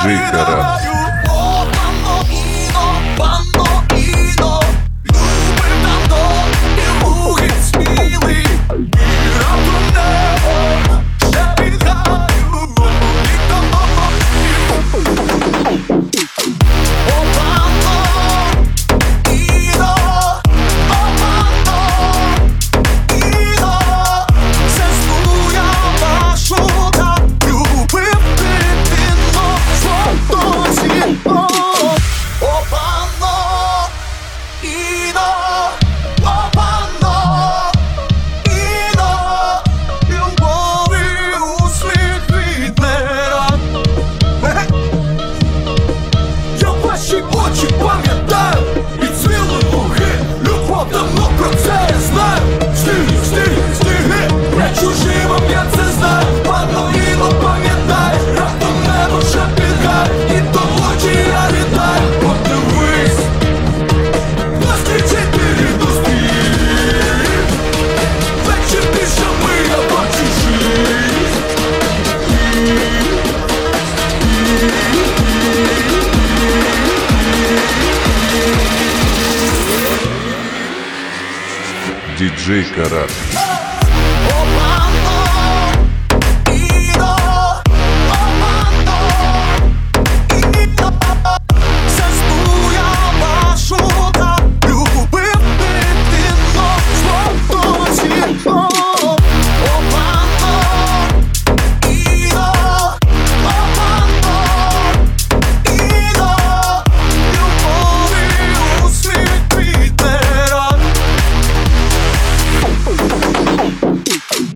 Диджей Карат. Очі пам'ятаю і цілунки, любов давно про це я знаю. Стиги, не чужим, я це знаю. Панно Іно, пам'ятай, раптом небо вже підгає, і до очі я літаю. Подивись, нас кричить рідну спів. Вечір пішами, я бачу жизнь. Диджей Карат.